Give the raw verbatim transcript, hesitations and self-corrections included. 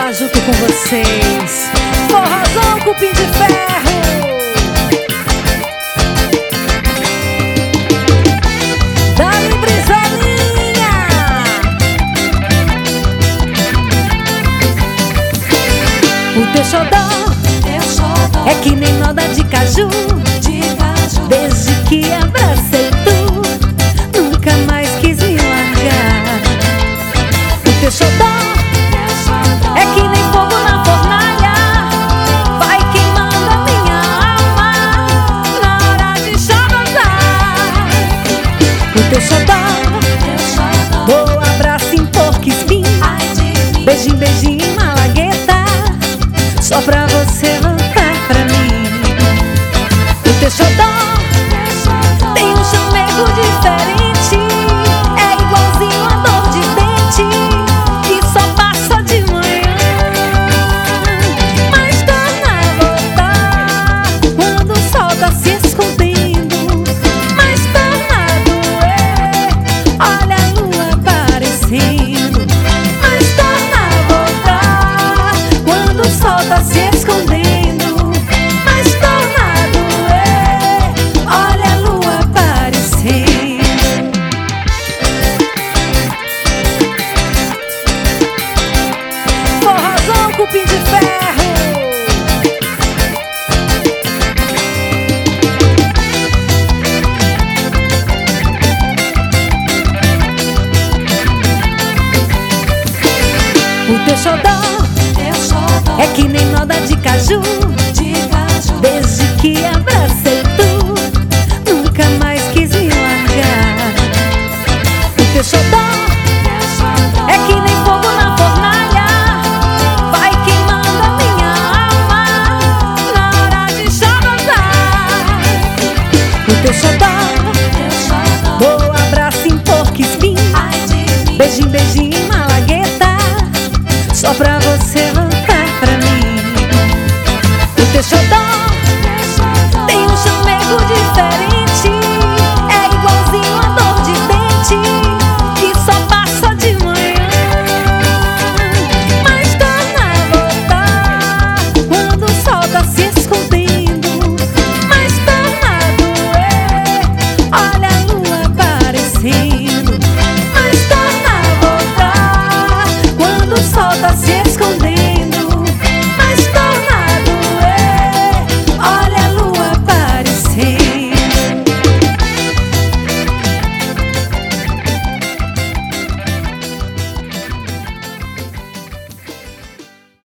tá junto com vocês. Forrozão, cupim de ferro. Dali Brisolinha. O teu xodó é que nem noda de caju. Desde que abracei tu, nunca mais quis me largar. O teu xodó é que nem fogo na fornalha, vai queimando a minha alma na hora de chorar. O teu xodó, dou abraço em porco espinho, beijinho, beijinho em malagueta, só pra você voltar pra mim. O teu xodó tem um chamego diferente, é igualzinho a dor de dente que só passa de manhã, mas torna a voltar quando o sol tá se escondendo, mas torna a doer, olha a lua aparecendo, mas torna a voltar quando o sol tá se escondendo, mas torna a doer, olha a lua aparecendo. Forrozão, cupim de ferro. O teu xodó é que nem noda de caju.